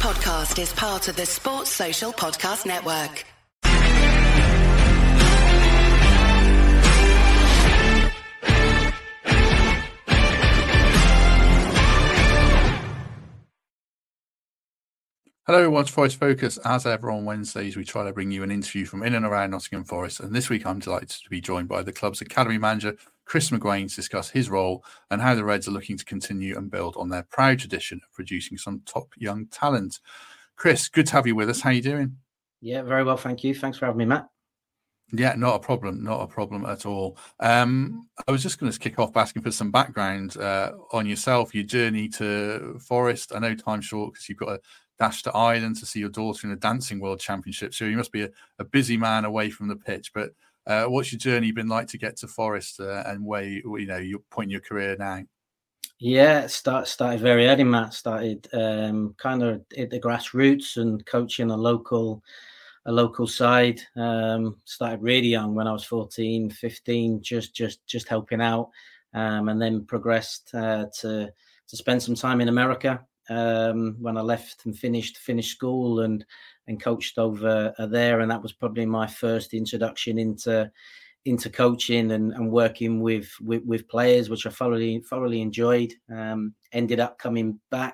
podcast is part of the Sports Social Podcast Network. Hello, Watch Forest Focus. As ever on Wednesdays, we try to bring you an interview from in and around Nottingham Forest. And this week, I'm delighted to be joined by the club's academy manager, Chris McGuane, to discuss his role and how the Reds are looking to continue and build on their proud tradition of producing some top young talent. Chris, good to have you with us. How are you doing? Yeah, very well, thank you. Thanks for having me, Matt. Yeah, not a problem at all. I was just going to kick off by asking for some background on yourself, your journey to Forest. I know time's short because you've got a dash to Ireland to see your daughter in the Dancing World Championship. So you must be a busy man away from the pitch. But what's your journey been like to get to Forest and where you're pointing your career now? Yeah, started very early, Matt. Started kind of at the grassroots and coaching a local side. Started really young when I was 14, 15, just helping out, and then progressed to spend some time in America. When I left and finished school and coached over there, and that was probably my first introduction into coaching and working with players, which I thoroughly enjoyed. Ended up coming back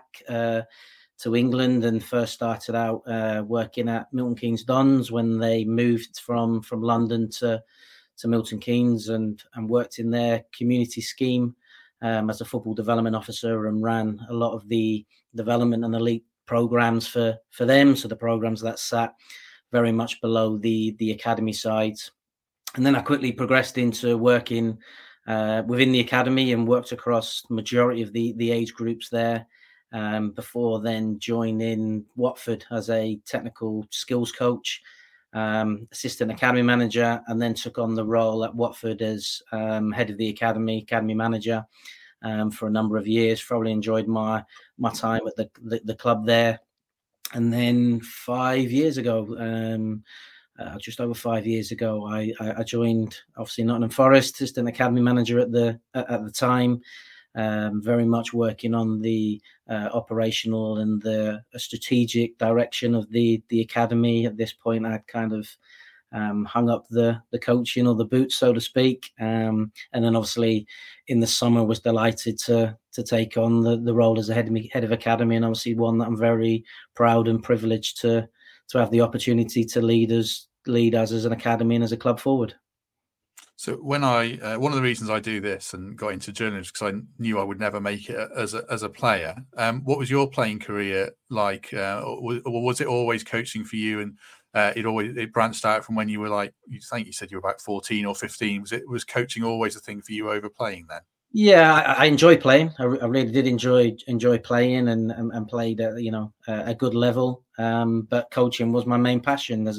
to England and first started out working at Milton Keynes Dons when they moved from London to Milton Keynes, and worked in their community scheme as a football development officer, and ran a lot of the development and elite programs for them. So the programs that sat very much below the academy sides. And then I quickly progressed into working within the academy and worked across the majority of the age groups there, before then joining Watford as a technical skills coach, assistant academy manager, and then took on the role at Watford as head of the academy manager for a number of years. Thoroughly enjoyed my time at the club there. And then 5 years ago, just over 5 years ago, I joined, obviously, Nottingham Forest, assistant academy manager at the time, very much working on the operational and the strategic direction of the academy. At this point, I'd kind of hung up the coaching or the boots, so to speak, and then obviously in the summer was delighted to take on the role as a head of academy, and obviously one that I'm very proud and privileged to have the opportunity to lead us as an academy and as a club forward. So when one of the reasons I do this and got into journalism, because I knew I would never make it as a player. What was your playing career like? Or was it always coaching for you? And it branched out from when you were like, you said you were about 14 or 15. Was coaching always a thing for you over playing then? Yeah, I enjoy playing. I really did enjoy playing and played at a good level. But coaching was my main passion.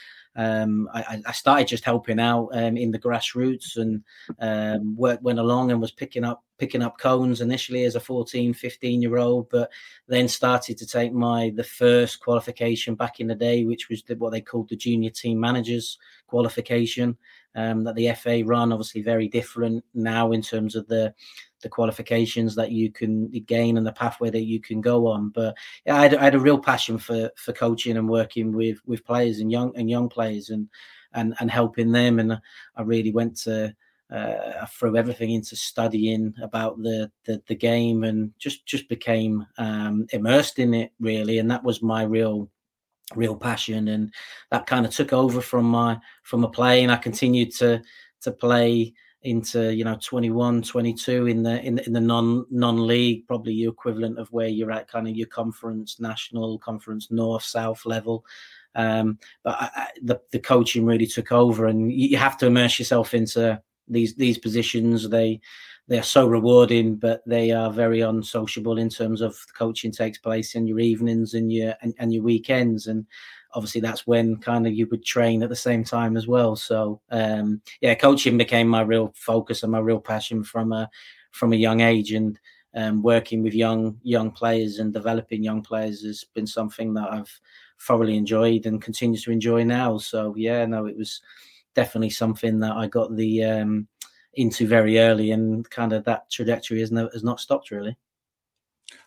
I started just helping out in the grassroots, and went along and was picking up cones initially as a 14, 15-year-old, but then started to take the first qualification back in the day, which was what they called the junior team managers qualification that the FA run. Obviously very different now in terms of the qualifications that you can gain and the pathway that you can go on. But yeah, I had a real passion for coaching and working with players and young players and helping them. And I really went I threw everything into studying about the game and just became immersed in it, really. And that was my real passion, and that kind of took over from a play, and I continued to play into 21, 22 in the non-league, probably your equivalent of where you're at, kind of your conference, national conference, north, south level. But the coaching really took over, and you have to immerse yourself into these positions. They are so rewarding, but they are very unsociable in terms of the coaching takes place in your evenings and your weekends. And obviously that's when kind of you would train at the same time as well. So coaching became my real focus and my real passion from a young age, and working with young players and developing young players has been something that I've thoroughly enjoyed and continue to enjoy now. So it was definitely something that I got into very early, and kind of that trajectory has not stopped, really.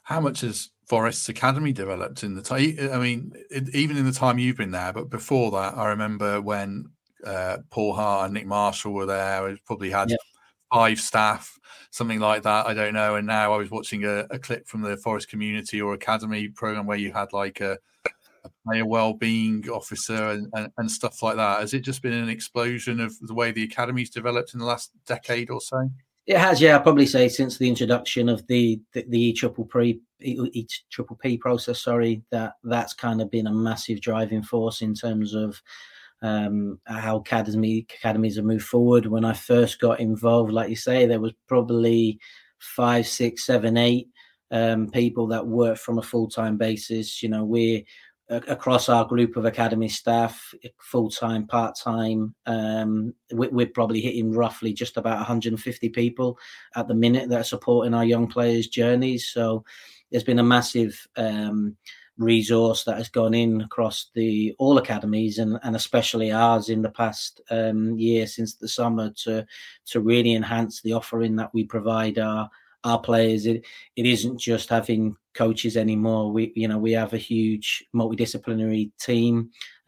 How much has Forest's academy developed in the time? I mean, even in the time you've been there, but before that, I remember when Paul Hart and Nick Marshall were there. We probably had 5 staff, something like that. I don't know. And now I was watching a clip from the Forest Community or Academy program where you had like a player well-being officer and stuff like that. Has it just been an explosion of the way the academy's developed in the last decade or so? It has, yeah. I'd probably say since the introduction of the EPPP process, that's kind of been a massive driving force in terms of how academies have moved forward. When I first got involved, like you say, there was probably 5, 6, 7, 8 people that worked from a full-time basis. You know, we're across our group of academy staff, full-time, part-time, we're probably hitting roughly just about 150 people at the minute that are supporting our young players' journeys. So there's been a massive resource that has gone in across all academies and especially ours in the past year since the summer to really enhance the offering that we provide our players. It isn't just having coaches anymore. We have a huge multidisciplinary team,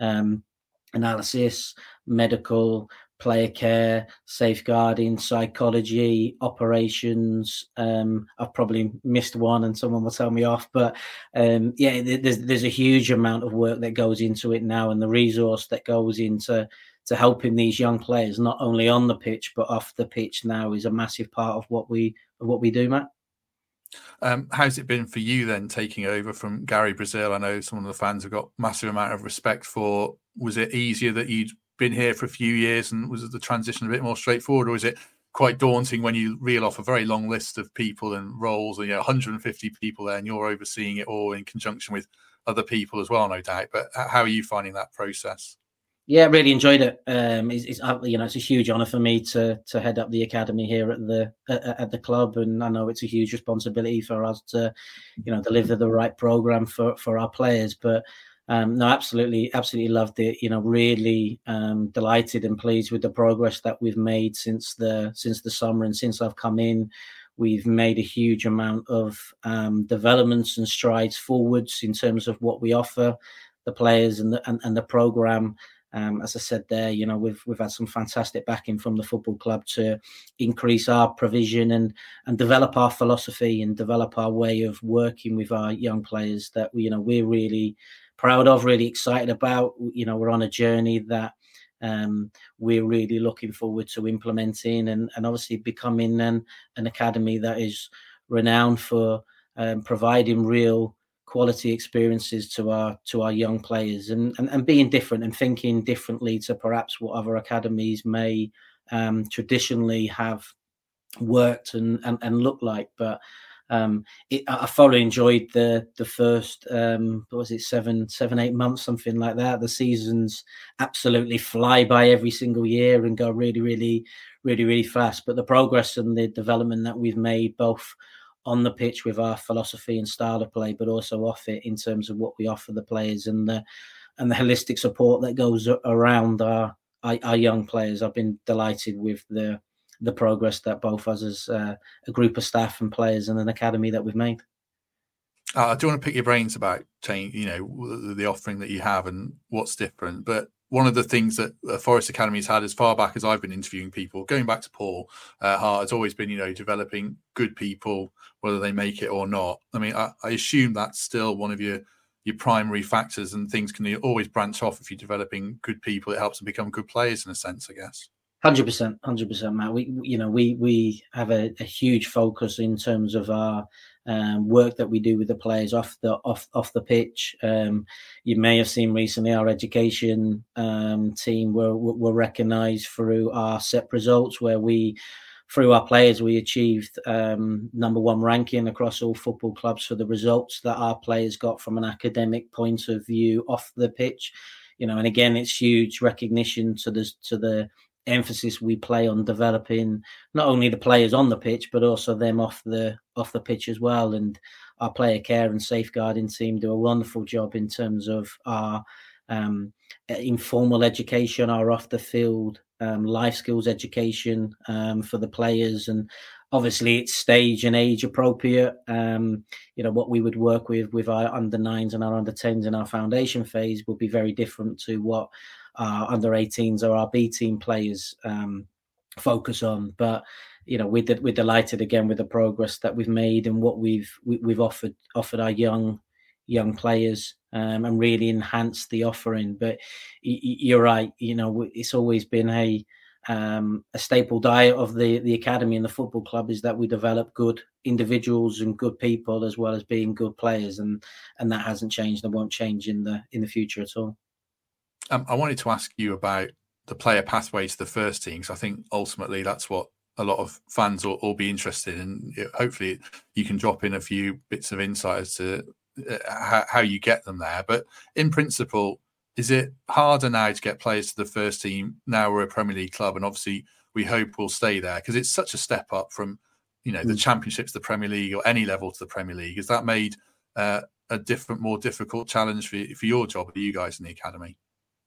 analysis, medical, player care, safeguarding, psychology, operations. I've probably missed one and someone will tell me off, but there's a huge amount of work that goes into it now, and the resource that goes into helping these young players, not only on the pitch but off the pitch now, is a massive part of what we do, Matt. How's it been for you then, taking over from Gary Brazil? I know some of the fans have got massive amount of respect for. Was it easier that you'd been here for a few years, and was the transition a bit more straightforward, or is it quite daunting when you reel off a very long list of people and roles, and 150 people there, and you're overseeing it all in conjunction with other people as well, no doubt? But how are you finding that process? Yeah, really enjoyed it. It's a huge honour for me to head up the academy here at the club, and I know it's a huge responsibility for us to, deliver the right programme for our players. But no, absolutely loved it. Really delighted and pleased with the progress that we've made since the summer, and since I've come in. We've made a huge amount of developments and strides forwards in terms of what we offer the players and the programme. As I said there, we've had some fantastic backing from the football club to increase our provision and develop our philosophy and develop our way of working with our young players that we're really proud of, really excited about. We're on a journey that we're really looking forward to implementing and obviously becoming an academy that is renowned for providing real quality experiences to our young players and being different and thinking differently to perhaps what other academies may traditionally have worked and look like. But I thoroughly enjoyed the first 7-8 months, something like that. The seasons absolutely fly by every single year and go really, really, really, really fast. But the progress and the development that we've made, both on the pitch with our philosophy and style of play, but also off it in terms of what we offer the players and the holistic support that goes around our young players. I've been delighted with the progress that both us as a group of staff and players and an academy that we've made. I do want to pick your brains about the offering that you have and what's different. But one of the things that Forest Academy has had as far back as I've been interviewing people, going back to Paul Hart, has always been, developing good people, whether they make it or not. I mean, I assume that's still one of your primary factors, and things can always branch off if you're developing good people. It helps them become good players in a sense, I guess. 100%, Matt. We have a huge focus in terms of our work that we do with the players off the pitch. You may have seen recently our education team were recognised through our SEP results, where through our players, we achieved number 1 ranking across all football clubs for the results that our players got from an academic point of view off the pitch. And again, it's huge recognition to the emphasis we play on developing not only the players on the pitch but also them off the pitch as well. And our player care and safeguarding team do a wonderful job in terms of our informal education, our off the field life skills education for the players, and Obviously, it's stage and age appropriate. What we would work with our under 9s and our under 10s in our foundation phase would be very different to what our under 18s or our B team players focus on. But we're delighted again with the progress that we've made and what we've offered our young players and really enhanced the offering. But you're right. It's always been a staple diet of the academy and the football club is that we develop good individuals and good people as well as being good players, and that hasn't changed and won't change in the future at all. I wanted to ask you about the player pathway to the first team, because I think ultimately that's what a lot of fans will be interested in. Hopefully you can drop in a few bits of insight as to how you get them there. But in principle, is it harder now to get players to the first team now we're a Premier League club, and obviously we hope we'll stay there because it's such a step up from the Championship to the Premier League or any level to the Premier League? Has that made a more difficult challenge for your job, for you guys in the academy?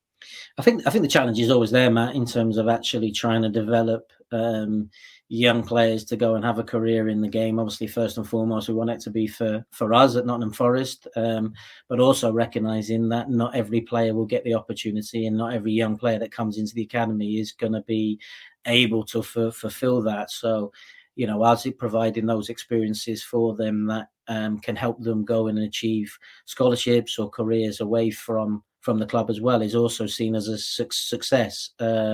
I think the challenge is always there, Matt, in terms of actually trying to develop young players to go and have a career in the game. Obviously, first and foremost, we want it to be for us at Nottingham Forest, but also recognising that not every player will get the opportunity and not every young player that comes into the academy is going to be able to fulfil that. So, as it providing those experiences for them that can help them go and achieve scholarships or careers away from the club as well is also seen as a success.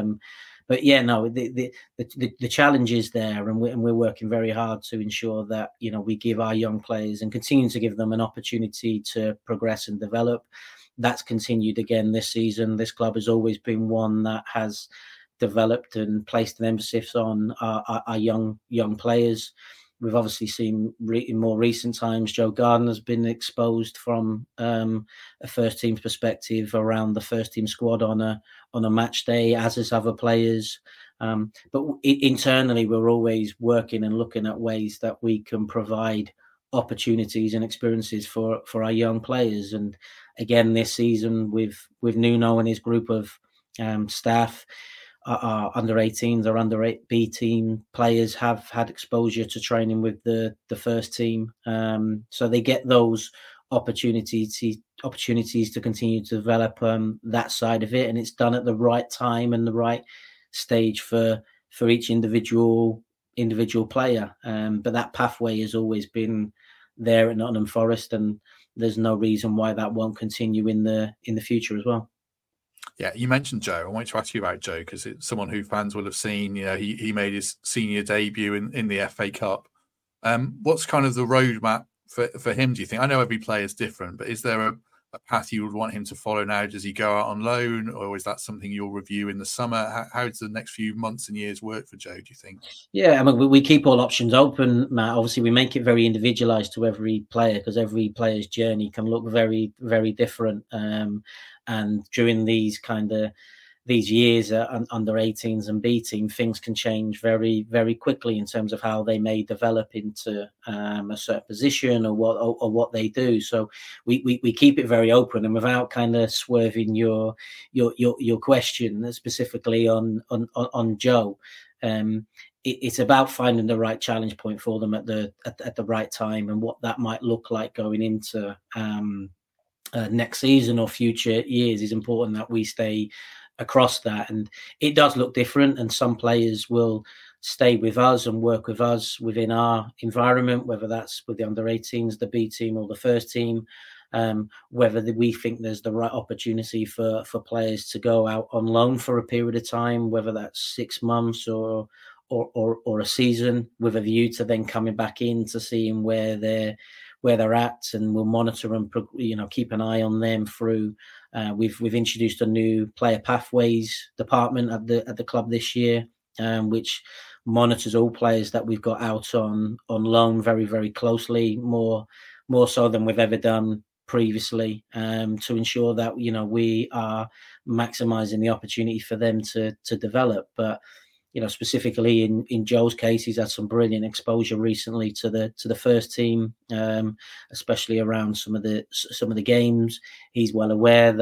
But yeah, no, the challenge is there, and we're working very hard to ensure that we give our young players and continue to give them an opportunity to progress and develop. That's continued again this season. This club has always been one that has developed and placed an emphasis on our young players. We've obviously seen in more recent times, Joe Gardner's been exposed from a first team's perspective around the first team squad on a match day, as is other players. But internally, we're always working and looking at ways that we can provide opportunities and experiences for our young players. And again, this season with Nuno and his group of staff, our under 18s or under 8 B team players have had exposure to training with the first team, so they get those opportunities to continue to develop that side of it, and it's done at the right time and the right stage for each individual player. But that pathway has always been there at Nottingham Forest, and there's no reason why that won't continue in the future as well. Yeah, you mentioned Joe. I wanted to ask you about Joe because it's someone who fans will have seen. He made his senior debut in the FA Cup. What's kind of the roadmap for him, do you think? I know every player is different, but is there a path you would want him to follow now? Does he go out on loan, or is that something you'll review in the summer? How does the next few months and years work for Joe, do you think? Yeah, I mean, we keep all options open, Matt. Obviously, we make it very individualised to every player because every player's journey can look very, very different. And during these years under 18s and B team, things can change very, very quickly in terms of how they may develop into a certain position or what they do. So we keep it very open, and without kind of swerving your question specifically on Joe. It's about finding the right challenge point for them at the right time, and what that might look like going into next season or future years is important that we stay across that. And it does look different, and some players will stay with us and work with us within our environment, whether that's with the under 18s, the B team or the first team, whether we think there's the right opportunity for players to go out on loan for a period of time, whether that's 6 months or a season, with a view to then coming back in to seeing where they're at, and we'll monitor and keep an eye on them through. We've introduced a new player pathways department at the club this year, which monitors all players that we've got out on loan very, very closely, more so than we've ever done previously, to ensure that we are maximising the opportunity for them to develop. But specifically in Joe's case, he's had some brilliant exposure recently to the first team, especially around some of the games. He's well aware that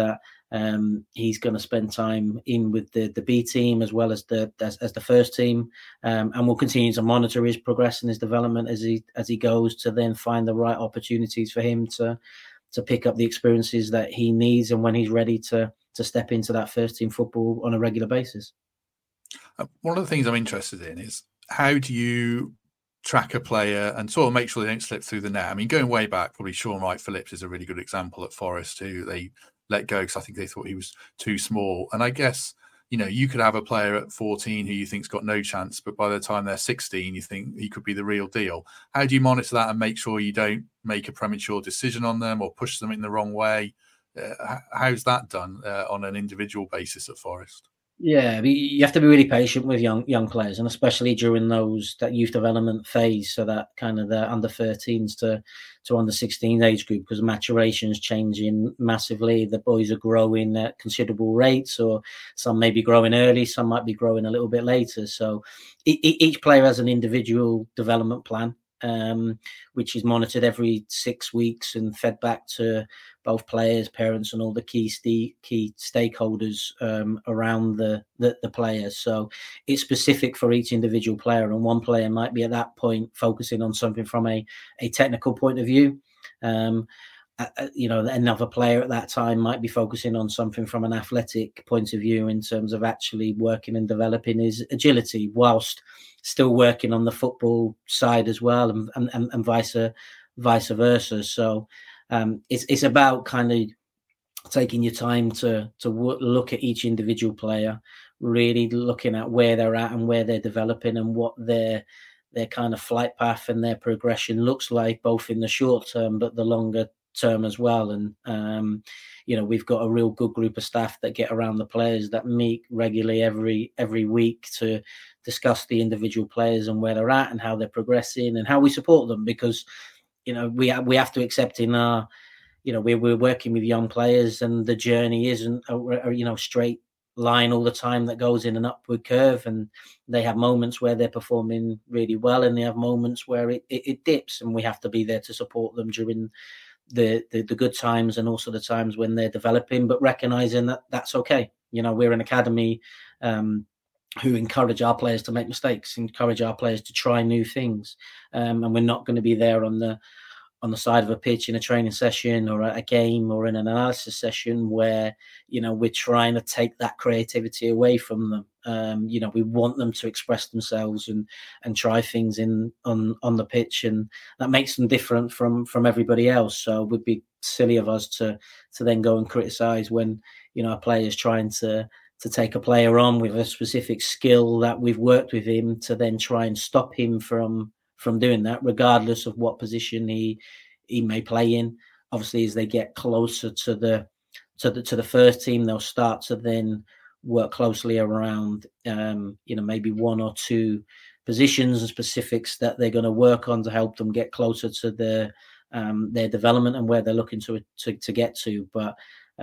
He's going to spend time in with the B team as well as the first team, and we'll continue to monitor his progress and his development as he goes, to then find the right opportunities for him to pick up the experiences that he needs, and when he's ready to step into that first team football on a regular basis. One of the things I'm interested in is, how do you track a player and sort of make sure they don't slip through the net? I mean, going way back, probably Sean Wright-Phillips is a really good example at Forest, who they let go because I think they thought he was too small. And I guess, you could have a player at 14 who you think's got no chance, but by the time they're 16, you think he could be the real deal. How do you monitor that and make sure you don't make a premature decision on them or push them in the wrong way? How's that done on an individual basis at Forest? Yeah, you have to be really patient with young players, and especially during that youth development phase, so that kind of the under 13s to under 16 age group, because maturation is changing massively. The boys are growing at considerable rates, or some may be growing early, some might be growing a little bit later. So each player has an individual development plan, which is monitored every 6 weeks and fed back to both players, parents, and all the key stakeholders around the players. So it's specific for each individual player, and one player might be at that point focusing on something from a technical point of view. Another player at that time might be focusing on something from an athletic point of view, in terms of actually working and developing his agility, whilst still working on the football side as well, and vice versa. So it's about kind of taking your time to look at each individual player, really looking at where they're at and where they're developing, and what their kind of flight path and their progression looks like, both in the short term but the longer term as well. And we've got a real good group of staff that get around the players, that meet regularly every week to discuss the individual players and where they're at and how they're progressing and how we support them, because we have to accept in our we're working with young players, and the journey isn't a straight line all the time that goes in an upward curve, and they have moments where they're performing really well, and they have moments where it dips, and we have to be there to support them during the good times and also the times when they're developing, but recognizing that that's okay. We're an academy who encourage our players to make mistakes, encourage our players to try new things, and we're not going to be there on the side of a pitch in a training session or a game or in an analysis session where we're trying to take that creativity away from them. We want them to express themselves and try things on the pitch, and that makes them different from everybody else. So it would be silly of us to then go and criticize when a player is trying to take a player on with a specific skill that we've worked with him, to then try and stop him from doing that, regardless of what position he may play in. Obviously, as they get closer to the first team, they'll start to then work closely around maybe one or two positions and specifics that they're going to work on to help them get closer to their development and where they're looking to get to. But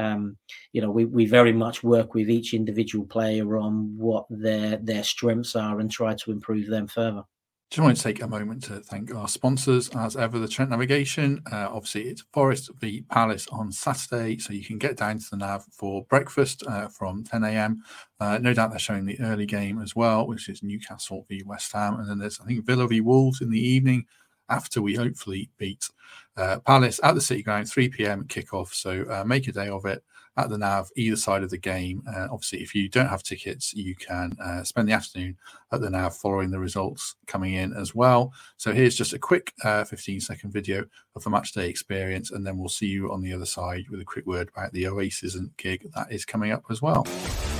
we very much work with each individual player on what their strengths are and try to improve them further. Just want to take a moment to thank our sponsors, as ever, the Trent Navigation. Obviously, it's Forest v Palace on Saturday, so you can get down to the Nav for breakfast from 10 a.m. No doubt they're showing the early game as well, which is Newcastle v West Ham. And then there's, I think, Villa v Wolves in the evening, after we hopefully beat Palace at the City Ground, 3 p.m. kickoff. So make a day of it at the Nav, either side of the game. Obviously, if you don't have tickets, you can spend the afternoon at the Nav following the results coming in as well. So here's just a quick 15-second video of the match day experience, and then we'll see you on the other side with a quick word about the Oasis and gig that is coming up as well.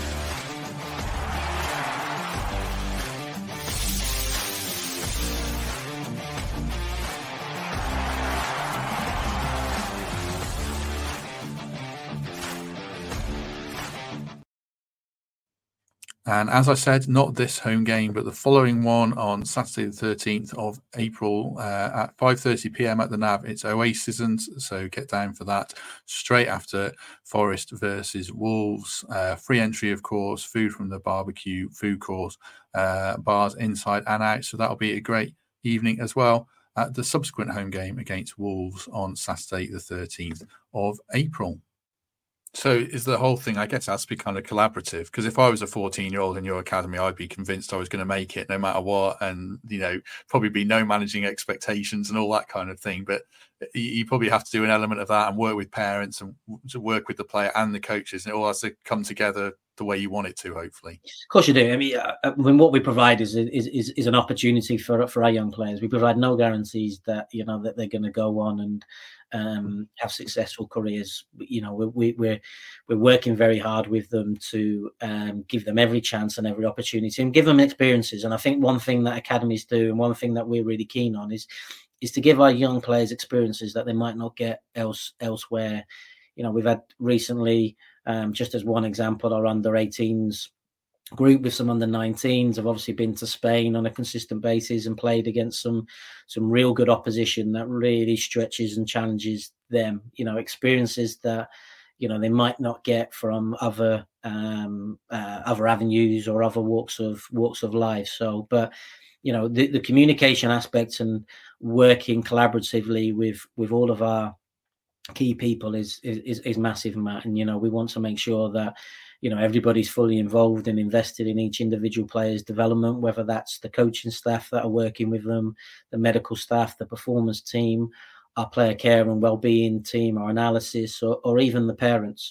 And as I said, not this home game, but the following one on Saturday, the 13th of April at 5:30 p.m. at the Nav. It's Oasis, so get down for that straight after Forest versus Wolves. Free entry, of course, food from the barbecue food court, bars inside and out. So that'll be a great evening as well at the subsequent home game against Wolves on Saturday, the 13th of April. So is the whole thing, I guess, has to be kind of collaborative, because if I was a 14-year-old in your academy, I'd be convinced I was going to make it no matter what, and probably be no managing expectations and all that kind of thing. But you probably have to do an element of that and work with parents and to work with the player and the coaches, and it all has to come together the way you want it to, hopefully. Of course you do. I mean, what we provide is an opportunity for our young players. We provide no guarantees that that they're going to go on and have successful careers. We're working very hard with them to give them every chance and every opportunity and give them experiences. And I think one thing that academies do, and one thing that we're really keen on, is to give our young players experiences that they might not get elsewhere. We've had recently, just as one example, our under-18s group with some under-19s have obviously been to Spain on a consistent basis and played against some real good opposition that really stretches and challenges them. Experiences that they might not get from other avenues or other walks of life. So, but the communication aspects and working collaboratively with all of our key people is massive, Matt. And we want to make sure that everybody's fully involved and invested in each individual player's development, whether that's the coaching staff that are working with them, the medical staff, the performance team, our player care and well-being team, our analysis, or even the parents.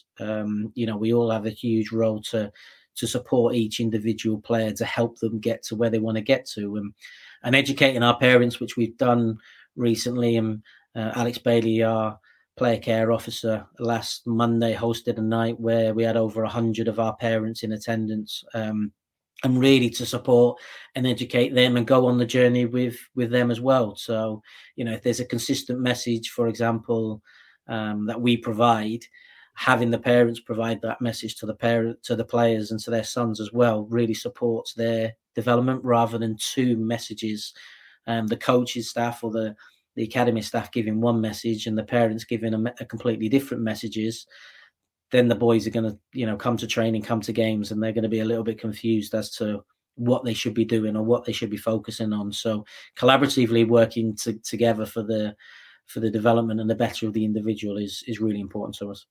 We all have a huge role to support each individual player to help them get to where they want to get to, and educating our parents, which we've done recently. And Alex Bailey, our player care officer, last Monday hosted a night where we had over 100 of our parents in attendance, and really to support and educate them and go on the journey with them as well. So, if there's a consistent message, for example, that we provide, having the parents provide that message to the players and to their sons as well, really supports their development, rather than two messages, the coaches staff or the academy staff giving one message and the parents giving a completely different messages. Then the boys are going to, come to training, come to games, and they're going to be a little bit confused as to what they should be doing or what they should be focusing on. So collaboratively working together for the development and the better of the individual is really important to us.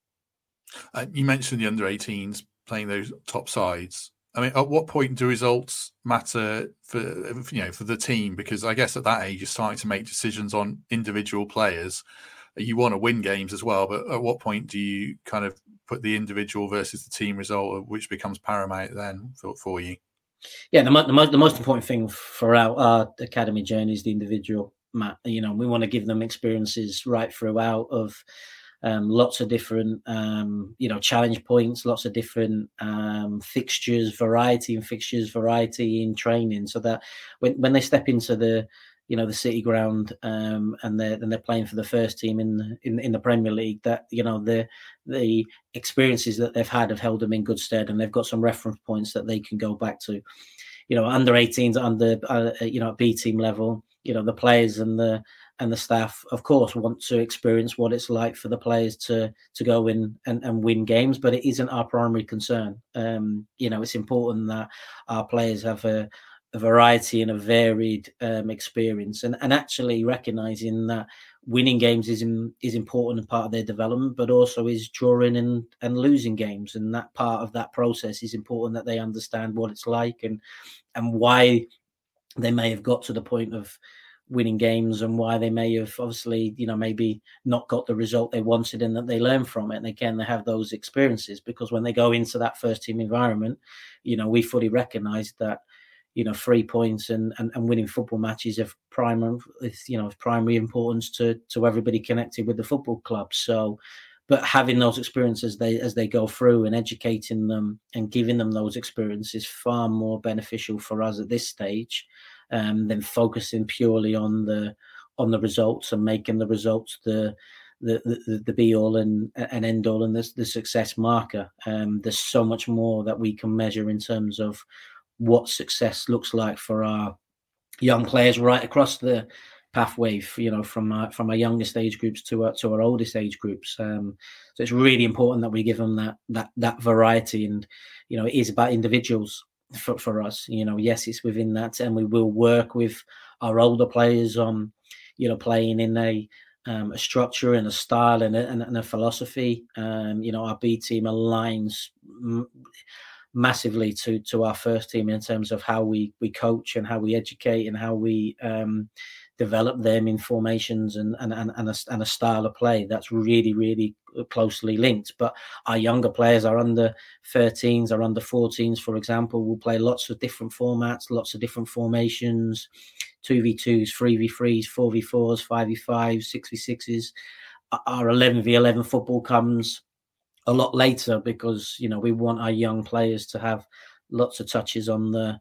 You mentioned the under-18s playing those top sides. I mean, at what point do results matter for the team? Because I guess at that age, you're starting to make decisions on individual players. You want to win games as well, but at what point do you kind of put the individual versus the team result, which becomes paramount then for you? Yeah, the most important thing for our academy journey is the individual, Matt. We want to give them experiences right throughout of lots of different, challenge points, lots of different fixtures, variety in training, so that when they step into the City Ground and they're playing for the first team in the Premier League, that the experiences that they've had have held them in good stead, and they've got some reference points that they can go back to. Under 18s, at B team level, the players and the staff, of course, want to experience what it's like for the players to go in and win games, but it isn't our primary concern. It's important that our players have a variety and a varied experience, and actually recognizing that winning games is important and part of their development, but also is drawing and losing games, and that part of that process is important, that they understand what it's like and why they may have got to the point of winning games, and why they may have obviously maybe not got the result they wanted, and that they learn from it. And again, they have those experiences, because when they go into that first team environment, we fully recognize that 3 points and winning football matches of primary importance to everybody connected with the football club. So, but having those experiences as they go through, and educating them and giving them those experiences, is far more beneficial for us at this stage than focusing purely on the results and making the results the be all and end all and the success marker. There's so much more that we can measure in terms of what success looks like for our young players right across the pathway, from our youngest age groups to our oldest age groups. So it's really important that we give them that variety, and it is about individuals for us. Yes, it's within that, and we will work with our older players on playing in a a structure and a style and a philosophy. Our B team aligns massively to our first team in terms of how we coach and how we educate and how we develop them in formations and a style of play that's really, really closely linked. But our younger players, our under 13s, our under 14s, for example, will play lots of different formats, lots of different formations, 2v2s, 3v3s, 4v4s, 5v5s, 6v6s. Our 11v11 football comes a lot later because, we want our young players to have lots of touches on the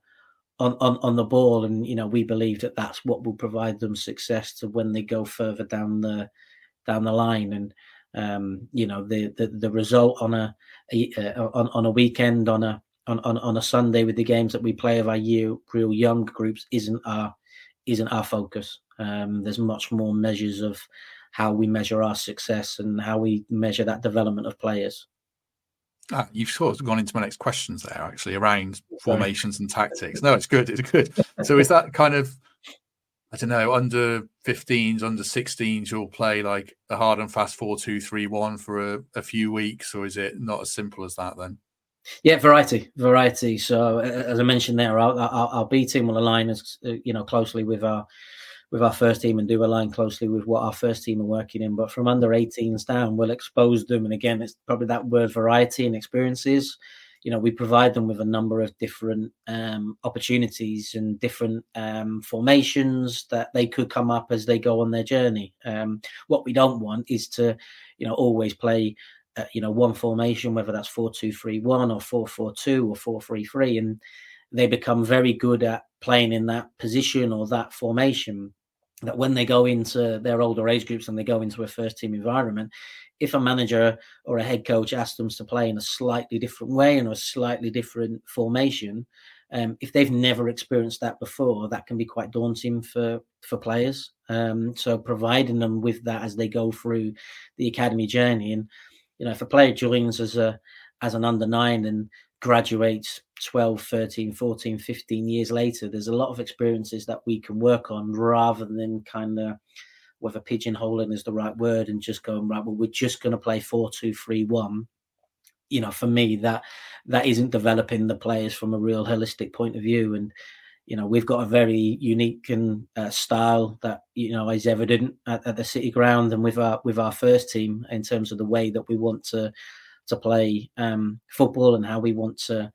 ball, and we believe that that's what will provide them success to when they go further down the line. And the result on a weekend, on a Sunday with the games that we play of our real young groups isn't our focus. There's much more measures of how we measure our success and how we measure that development of players. You've sort of gone into my next questions there, actually, around formations and tactics. No, it's good. It's good. So is that kind of, I don't know, under 15s, under 16s, you'll play like a hard and fast 4-2-3-1 for a few weeks, or is it not as simple as that then? Yeah, variety. So as I mentioned there, our B team will align as closely with our first team and do align closely with what our first team are working in. But from under 18s down, we'll expose them. And again, it's probably that word variety and experiences. We provide them with a number of different opportunities and different formations that they could come up as they go on their journey. What we don't want is to, always play, one formation, whether that's 4-2-3-1 or 4-4-2 or 4-3-3. And they become very good at playing in that position or that formation, that when they go into their older age groups and they go into a first team environment, if a manager or a head coach asks them to play in a slightly different way and a slightly different formation, if they've never experienced that before, that can be quite daunting for players. So providing them with that as they go through the academy journey. And, if a player joins as an under 9 and graduates 12, 13, 14, 15 years later, there's a lot of experiences that we can work on rather than kind of, whether pigeonholing is the right word, and just going, right, well, we're just going to play 4-2-3-1. For me, that isn't developing the players from a real holistic point of view. And, we've got a very unique and style that, is evident at the City Ground and with our first team in terms of the way that we want to play football and how we want to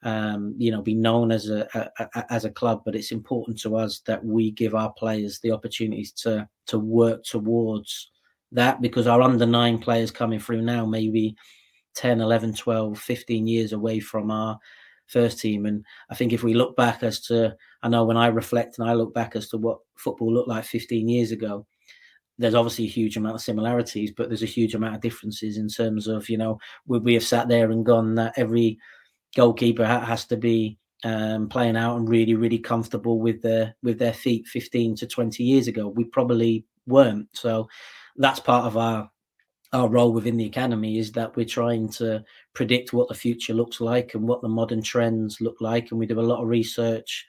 be known as a club. But it's important to us that we give our players the opportunities to work towards that, because our under 9 players coming through now may be 10, 11, 12, 15 years away from our first team. And I think if we look back I know when I reflect and I look back as to what football looked like 15 years ago, there's obviously a huge amount of similarities, but there's a huge amount of differences in terms of, we have sat there and gone that every goalkeeper has to be playing out and really, really comfortable with their feet 15 to 20 years ago. We probably weren't. So that's part of our role within the academy, is that we're trying to predict what the future looks like and what the modern trends look like. And we do a lot of research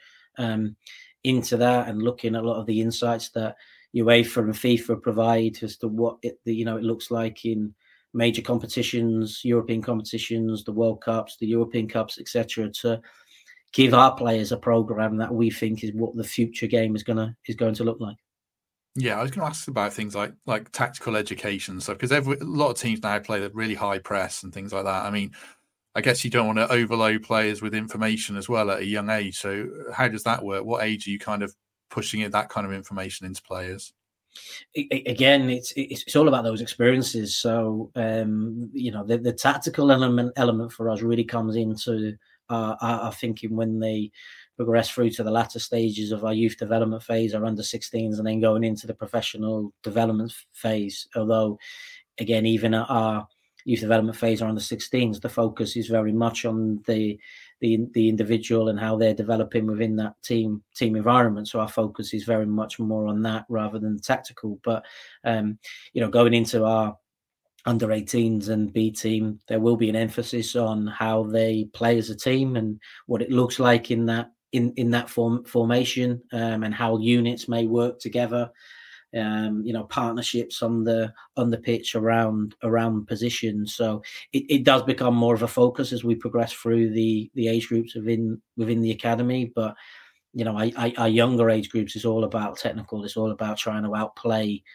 into that and looking at a lot of the insights that UEFA and FIFA provide as to what it looks like in major competitions, European competitions, the World Cups, the European Cups, etc., to give our players a program that we think is what the future game is going to look like. Yeah, I was going to ask about things like tactical education stuff, because a lot of teams now play the really high press and things like that. I mean, I guess you don't want to overload players with information as well at a young age. So how does that work? What age are you kind of pushing that kind of information into players? Again, it's all about those experiences. So the tactical element for us really comes into our thinking when they progress through to the latter stages of our youth development phase, our under 16s, and then going into the professional development phase. Although, again, even at our youth development phase or under 16s, the focus is very much on the individual and how they're developing within that team environment. So our focus is very much more on that rather than tactical. But going into our under 18s and B team, there will be an emphasis on how they play as a team and what it looks like in that formation, and how units may work together. partnerships on the pitch around positions. So it does become more of a focus as we progress through the age groups within the academy. But our younger age groups is all about technical. It's all about trying to outplay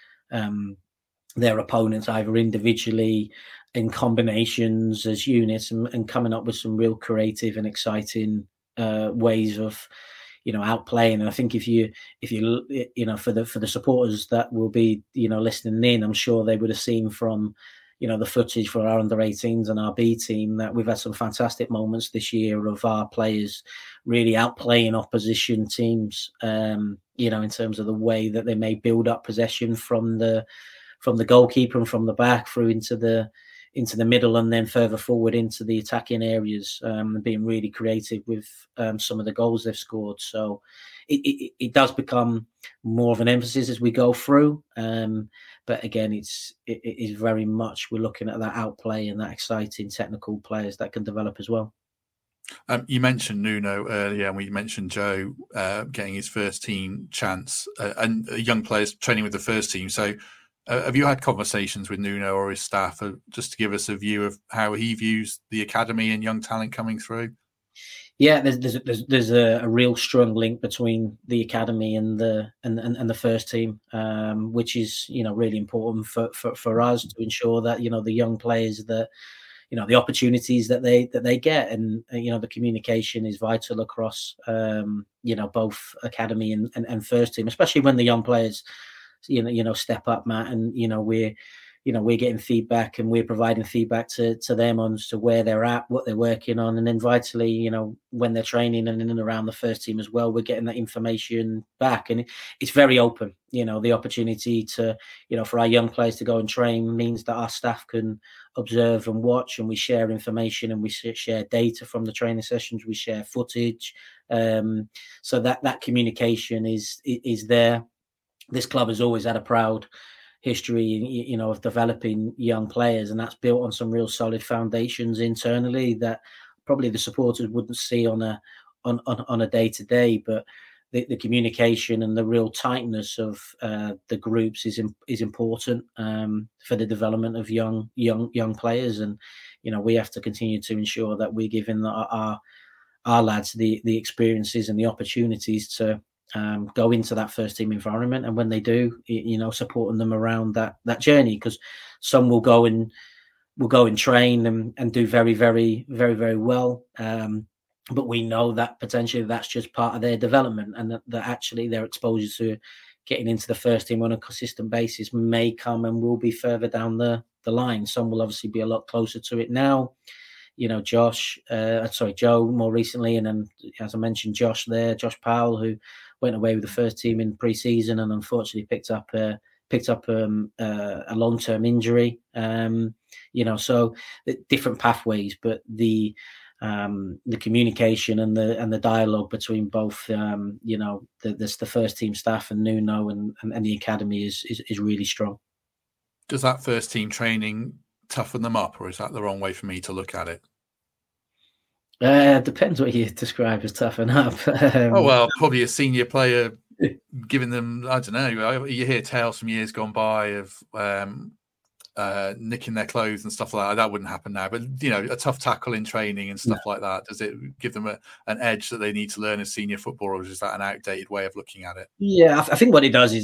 their opponents, either individually, in combinations, as units, and coming up with some real creative and exciting ways of outplaying. And I think if you for the supporters that will be listening in, I'm sure they would have seen from the footage for our under 18s and our B team that we've had some fantastic moments this year of our players really outplaying opposition teams, in terms of the way that they may build up possession from the goalkeeper and from the back through into the middle and then further forward into the attacking areas, and being really creative with some of the goals they've scored. So it does become more of an emphasis as we go through. But again, it is very much we're looking at that outplay and that exciting technical players that can develop as well. You mentioned Nuno earlier, and we mentioned Joe getting his first team chance, and young players training with the first team. So have you had conversations with Nuno or his staff just to give us a view of how he views the academy and young talent coming through? Yeah, there's a real strong link between the academy and the first team, which is really important for us to ensure that the young players that the opportunities that they get, and the communication is vital across both academy and first team, especially when the young players step up, Matt, and we're getting feedback and we're providing feedback to them on to where they're at, what they're working on, and then vitally, when they're training and in and around the first team as well, we're getting that information back, and it's very open. The opportunity to for our young players to go and train means that our staff can observe and watch, and we share information and we share data from the training sessions, we share footage, so that communication is there. This club has always had a proud history, of developing young players, and that's built on some real solid foundations internally that probably the supporters wouldn't see on a day-to-day. But the communication and the real tightness of the groups is important for the development of young players, and we have to continue to ensure that we're giving our lads the experiences and the opportunities to go into that first team environment, and when they do, supporting them around that journey, because some will go and train and do very, very, very, very well, but we know that potentially that's just part of their development, and that actually their exposure to getting into the first team on a consistent basis may come and will be further down the line. Some will obviously be a lot closer to it now. Joe more recently, and then as I mentioned, Josh Powell, who went away with the first team in pre-season and unfortunately picked up a long-term injury. So different pathways, but the communication and the dialogue between both the first team staff and Nuno and the academy is really strong. Does that first team training toughen them up, or is that the wrong way for me to look at it? Depends what you describe as toughen up. Probably a senior player giving them, I don't know, you hear tales from years gone by of nicking their clothes and stuff like that. That wouldn't happen now, but a tough tackle in training and stuff like that. Does it give them an edge that they need to learn as senior footballers? Or is that an outdated way of looking at it? Yeah, I think what it does is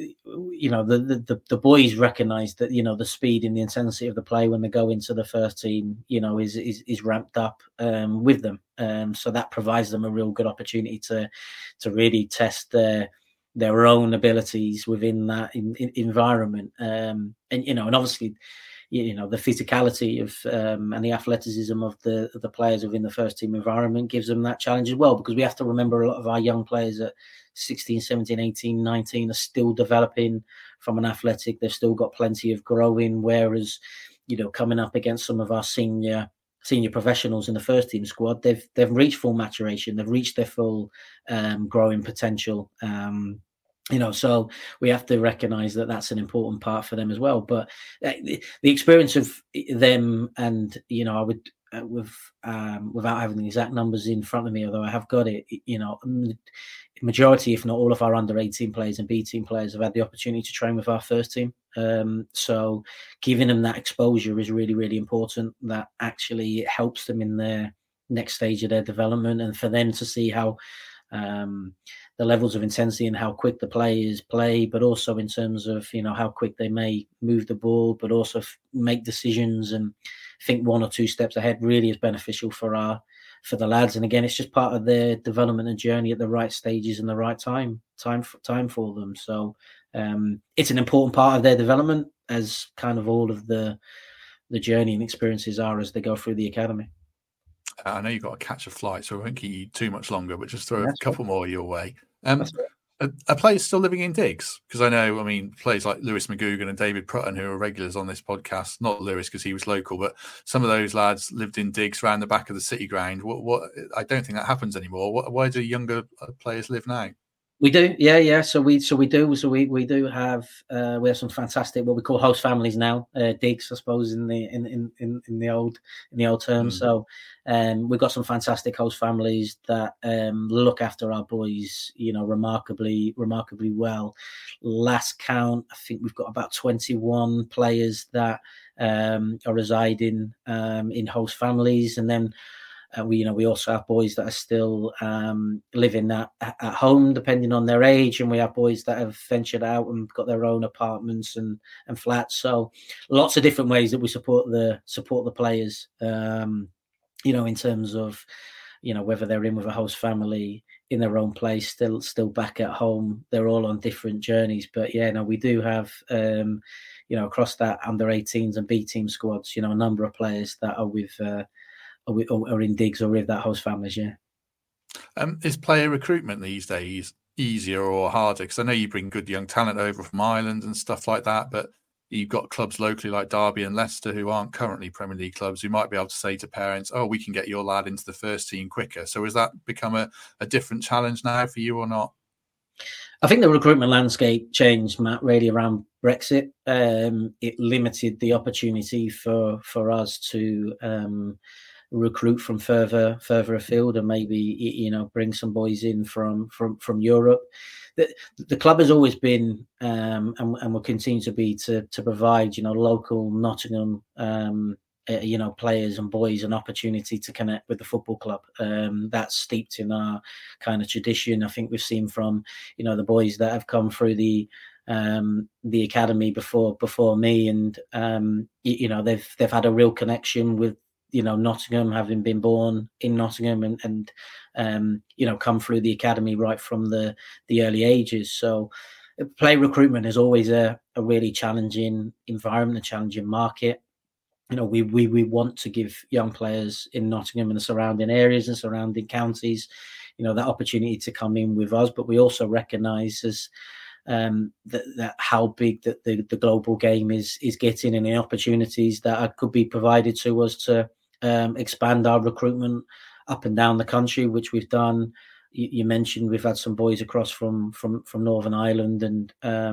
the boys recognise that the speed and the intensity of the play when they go into the first team is ramped up with them, so that provides them a real good opportunity to really test their own abilities within that environment, and obviously the physicality of and the athleticism of the players within the first team environment gives them that challenge as well, because we have to remember a lot of our young players at 16, 17, 18, 19 are still developing from an athletic. They've still got plenty of growing, whereas coming up against some of our senior professionals in the first team squad, they've reached full maturation, they've reached their full growing potential, so we have to recognize that that's an important part for them as well. But the experience of them, and without having the exact numbers in front of me, although I have got it, majority, if not all, of our under 18 players and B team players have had the opportunity to train with our first team. So giving them that exposure is really, really important. That actually it helps them in their next stage of their development, and for them to see how the levels of intensity and how quick the players play, but also in terms of how quick they may move the ball, but also make decisions and think one or two steps ahead, really is beneficial for the lads. And again, it's just part of their development and journey at the right stages and the right time for them. So it's an important part of their development, as kind of all of the journey and experiences are as they go through the academy. I know you've got to catch a flight, so I won't keep you too much longer, but just throw a couple more your way. Are players still living in digs? Because I know, players like Lewis McGugan and David Prutton, who are regulars on this podcast, not Lewis because he was local, but some of those lads lived in digs around the back of the City Ground. What I don't think that happens anymore. Why do younger players live now? We do, yeah. So we do have we have some fantastic what we call host families now, digs, I suppose, in the old term. So we've got some fantastic host families that look after our boys, remarkably well. Last count, I think we've got about 21 players that are residing in host families, and then. We also have boys that are still living at home, depending on their age, and we have boys that have ventured out and got their own apartments and flats. So lots of different ways that we support the players. In terms of whether they're in with a host family in their own place, still back at home. They're all on different journeys, but we do have across that under 18s and B team squads, a number of players that are with. Or in digs or with that host families, yeah. Is player recruitment these days easier or harder? Because I know you bring good young talent over from Ireland and stuff like that, but you've got clubs locally like Derby and Leicester who aren't currently Premier League clubs who might be able to say to parents, "Oh, we can get your lad into the first team quicker." So has that become a different challenge now for you or not? I think the recruitment landscape changed, Matt, really around Brexit. It limited the opportunity for us to recruit from further afield and maybe bring some boys in from Europe. The club has always been and will continue to be to provide local Nottingham players and boys an opportunity to connect with the football club. That's steeped in our kind of tradition. I think we've seen from the boys that have come through the academy before me, and they've had a real connection with Nottingham, having been born in Nottingham and come through the academy right from the early ages. So player recruitment is always a really challenging environment, a challenging market. We want to give young players in Nottingham and the surrounding areas and surrounding counties, that opportunity to come in with us. But we also recognise as that how big that the global game is getting, and the opportunities that could be provided to us to expand our recruitment up and down the country, which we've done. You mentioned we've had some boys across from Northern Ireland and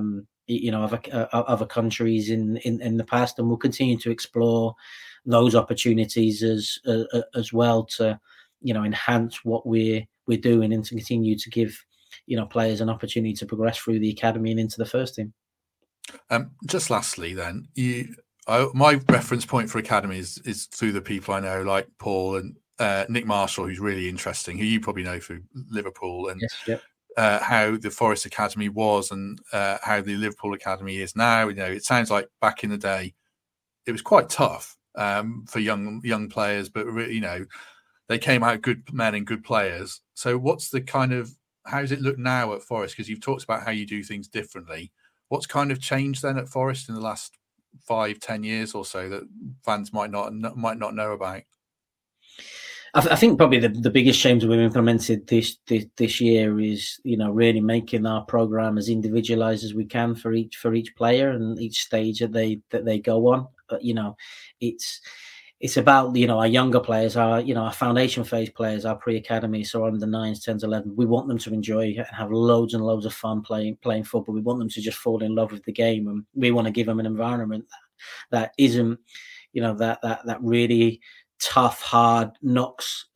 other countries in the past, and we'll continue to explore those opportunities as well to enhance what we're doing and to continue to give players an opportunity to progress through the academy and into the first team. Just lastly, then, my reference point for academy is through the people I know, like Paul and Nick Marshall, who's really interesting, who you probably know through Liverpool, and yes, yep. How the Forest Academy was and how the Liverpool Academy is now. It sounds like back in the day, it was quite tough for young players, but they came out good men and good players. So what's the kind of, how does it look now at Forest? Because you've talked about how you do things differently. What's kind of changed then at Forest in the last 5-10 years or so that fans might not know about? I think probably the biggest change we've implemented this year is really making our program as individualized as we can for each player and each stage that they go on. But it's about our younger players, our foundation phase players, our pre-academy, so under 9s, 10s, 11s. We want them to enjoy and have loads and loads of fun playing football. We want them to just fall in love with the game, and we want to give them an environment that isn't that really tough, hard knocks,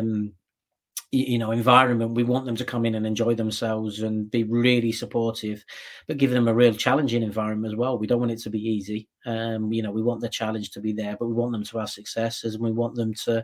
environment. We want them to come in and enjoy themselves and be really supportive, but give them a real challenging environment as well. We don't want it to be easy. We want the challenge to be there, but we want them to have successes, and we want them to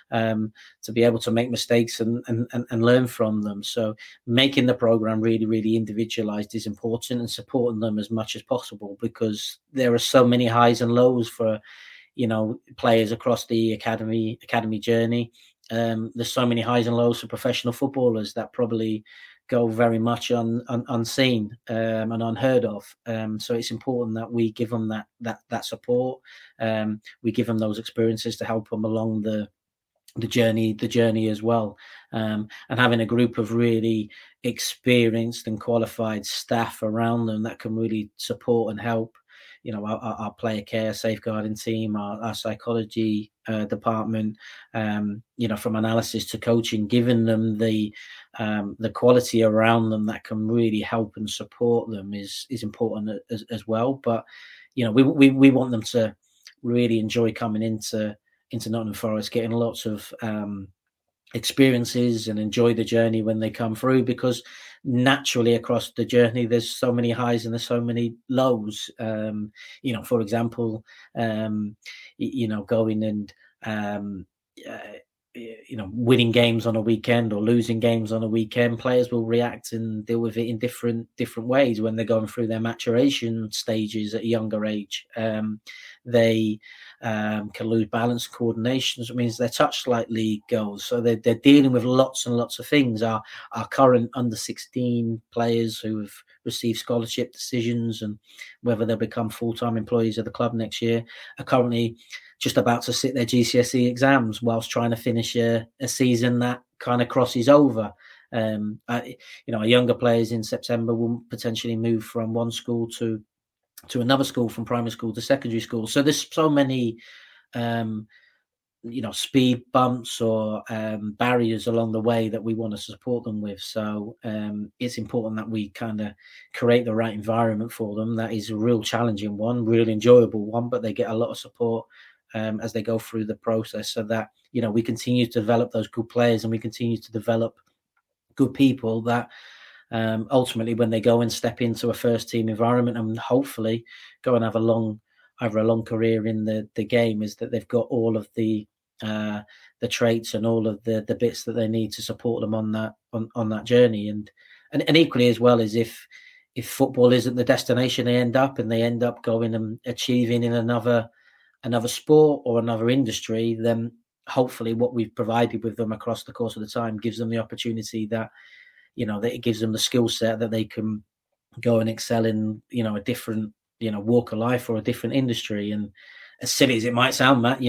be able to make mistakes and learn from them. So making the program really, really individualized is important, and supporting them as much as possible, because there are so many highs and lows for, players across the academy journey. There's so many highs and lows for professional footballers that probably go very much unseen and unheard of. So it's important that we give them that support. We give them those experiences to help them along the journey as well. And having a group of really experienced and qualified staff around them that can really support and help. Our player care, safeguarding team, our psychology department, from analysis to coaching, giving them the quality around them that can really help and support them is important as well. But we want them to really enjoy coming into Nottingham Forest, getting lots of experiences and enjoy the journey when they come through, because naturally across the journey there's so many highs and there's so many lows. For example, going and winning games on a weekend or losing games on a weekend, players will react and deal with it in different ways when they're going through their maturation stages at a younger age. They can lose balance, coordination, which means their touch slightly goes. So they're dealing with lots and lots of things. Our current under 16 players who have received scholarship decisions and whether they'll become full-time employees of the club next year are currently just about to sit their GCSE exams whilst trying to finish a season that kind of crosses over. Our younger players in September will potentially move from one school to another school, from primary school to secondary school. So there's so many, speed bumps or barriers along the way that we want to support them with. So it's important that we kind of create the right environment for them. That is a real challenging one, real enjoyable one, but they get a lot of support as they go through the process, so that we continue to develop those good players and we continue to develop good people that ultimately, when they go and step into a first team environment and hopefully go and have a long career in the game, is that they've got all of the traits and all of the bits that they need to support them on that journey. And equally as well, as if football isn't the destination they end up going and achieving in another sport or another industry, then hopefully what we've provided with them across the course of the time gives them the opportunity that that it gives them the skill set that they can go and excel in a different walk of life or a different industry. And as silly as it might sound, Matt,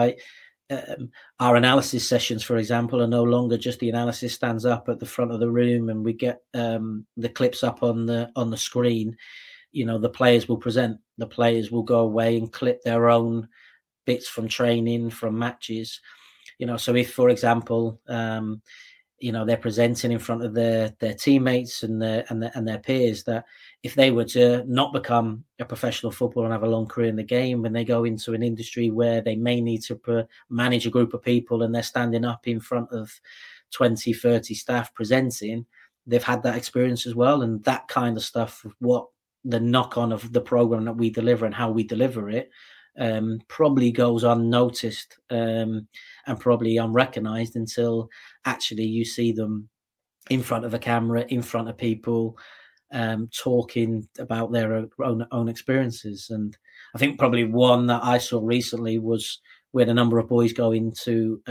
our analysis sessions, for example, are no longer just the analysis stands up at the front of the room and we get the clips up on the screen. The players will present. The players will go away and clip their own bits from training, from matches. So if, for example, they're presenting in front of their teammates and their peers, that if they were to not become a professional footballer and have a long career in the game, when they go into an industry where they may need to manage a group of people and they're standing up in front of 20, 30 staff presenting, they've had that experience as well. And that kind of stuff, what the knock-on of the program that we deliver and how we deliver it, probably goes unnoticed and probably unrecognized until actually you see them in front of a camera, in front of people, talking about their own experiences. And I think probably one that I saw recently was we had a number of boys go into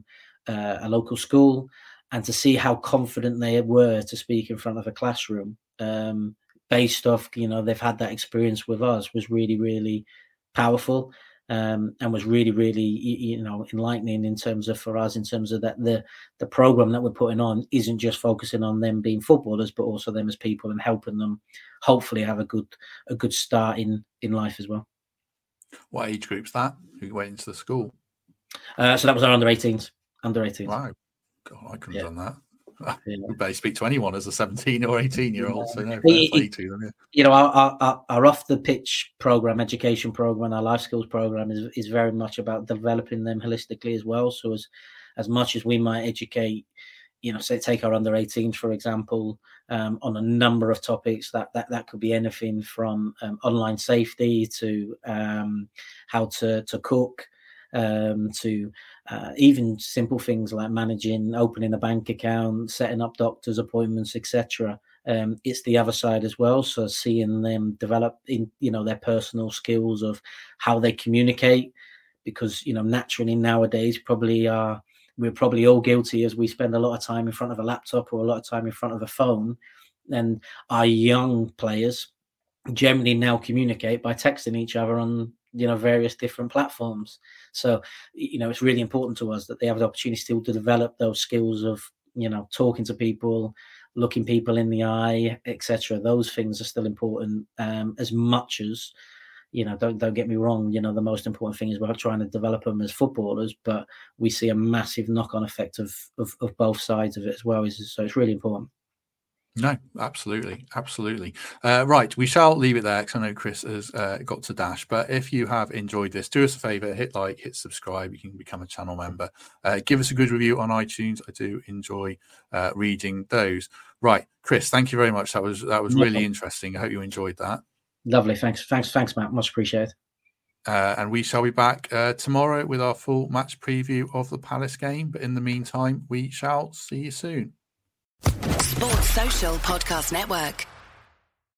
a local school, and to see how confident they were to speak in front of a classroom, based off, they've had that experience with us, was really, really powerful, and was really, really, enlightening in terms of, for us, in terms of that the program that we're putting on isn't just focusing on them being footballers, but also them as people, and helping them hopefully have a good start in life as well. What age group's that? Who went into the school? So that was our under 18s. Wow, God, I couldn't have done that. You barely speak to anyone as a 17 or 18-year-old, so no, fair play to them. Yeah. You know, our off the pitch program, education program, our life skills program is very much about developing them holistically as well. So as much as we might educate, you know, say take our under 18s, for example, on a number of topics that could be anything from online safety to how to cook, to even simple things like opening a bank account, setting up doctor's appointments, etc. It's the other side as well. So seeing them develop in, you know, their personal skills of how they communicate, because, you know, naturally nowadays we're probably all guilty as we spend a lot of time in front of a laptop or a lot of time in front of a phone. And our young players generally now communicate by texting each other on, you know, various different platforms. So, you know, it's really important to us that they have the opportunity still to develop those skills of, you know, talking to people, looking people in the eye, etc. Those things are still important, as much as, you know, don't get me wrong, you know, the most important thing is we're trying to develop them as footballers, but we see a massive knock-on effect of both sides of it as well. So it's really important. No, absolutely. Right, we shall leave it there because I know Chris has got to dash. But if you have enjoyed this, do us a favour, hit like, hit subscribe. You can become a channel member. Give us a good review on iTunes. I do enjoy reading those. Right, Chris, thank you very much. That was really interesting. I hope you enjoyed that. Lovely. Thanks, Matt. Much appreciated. And we shall be back tomorrow with our full match preview of the Palace game. But in the meantime, we shall see you soon. Sports Social Podcast Network.